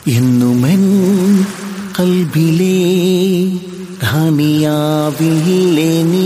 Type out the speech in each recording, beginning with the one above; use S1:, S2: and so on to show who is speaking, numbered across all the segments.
S1: എന്നുമെൻ കൽബിലെ റാണിയാവില്ലേ നീ.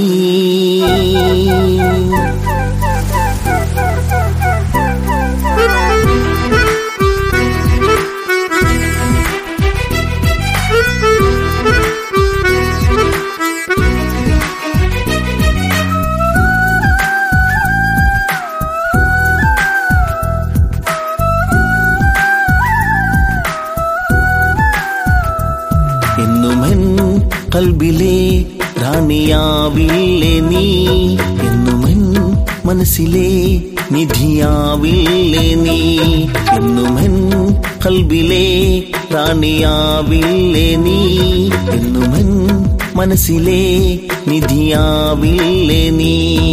S1: എന്നുമെൻ കൽബിലെ റാണിയാവില്ലേ നീ. എന്നുമെൻ മനസ്സിലെ നിധിയാവില്ലേ നീ. എന്നുമെൻ കൽബിലെ റാണിയാവില്ലേ നീ. എന്നുമെൻ മനസ്സിലെ നിധിയാവില്ലേ നീ.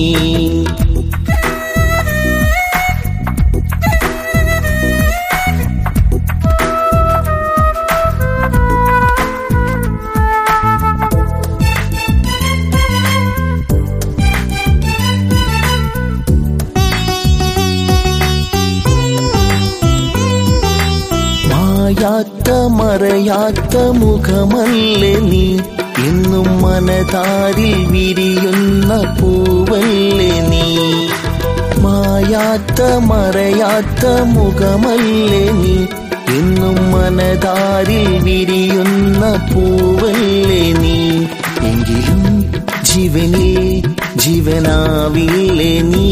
S1: മായാത്ത മറയാത്ത മുഖമല്ലേ നീ. എന്നും മനതാരിൽ വിരിയുന്ന പൂവല്ലേ നീ. മായാത്ത മറയാത്ത മുഖമല്ലേ നീ. എന്നും മനതാരിൽ വിരിയുന്ന പൂവല്ലേ നീ. എങ്കിലും ജീവനിൽ ജീവനാവില്ലേ നീ.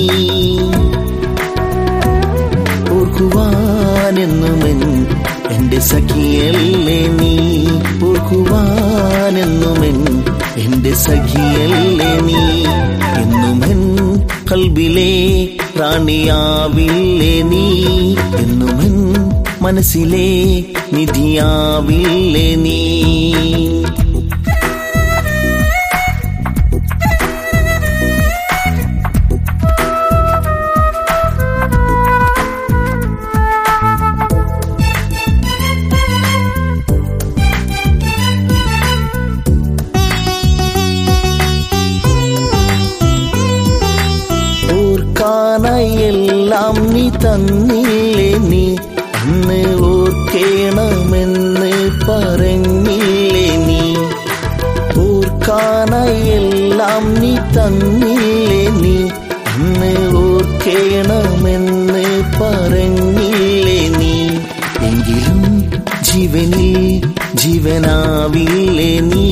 S1: ഓർക്കുവാനെന്നുമെൻ എന്റെ സഖിയല്ലേ നീ. ഓർക്കുവാനെന്നുമെൻ എന്റെ സഖിയല്ലേ നീ. എന്നുമെൻ കൽബിലെ റാണിയാവില്ലേ നീ. എന്നുമെൻ മനസ്സിലെ നിധിയാവില്ലേ നീ. ഓർക്കാനായെല്ലാം നീ തന്നില്ലേ നീ. അന്ന് ഓർക്കേണമെന്ന് പറഞ്ഞില്ലേ നീ. ഓർക്കാനായെല്ലാം നീ തന്നില്ലേ നീ. അന്ന് ഓർക്കേണമെന്ന് പറഞ്ഞില്ലേ നീ. എങ്കിലും ജീവനിൽ ജീവനാവില്ലേ നീ.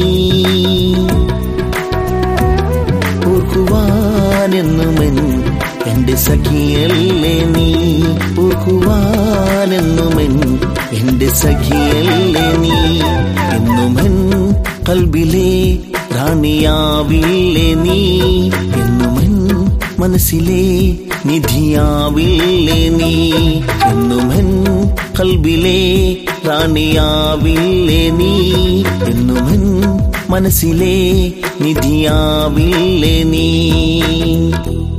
S1: ഓർക്കുവാനെന്നുമെൻ എന്റെ സഖിയല്ലേ നീ. ഓർക്കുവാനെന്നുമെൻ എന്റെ സഖിയല്ലേ നീ. എന്നുമെൻ കൽബിലെ റാണിയാവില്ലേ നീ. എന്നുമെൻ മനസ്സിലെ നിധിയാവില്ലേ നീ. എന്നുമെൻ കൽബിലെ റാണിയാവില്ലേ നീ. എന്നുമെൻ മനസ്സിലെ നിധിയാവില്ലേ നീ.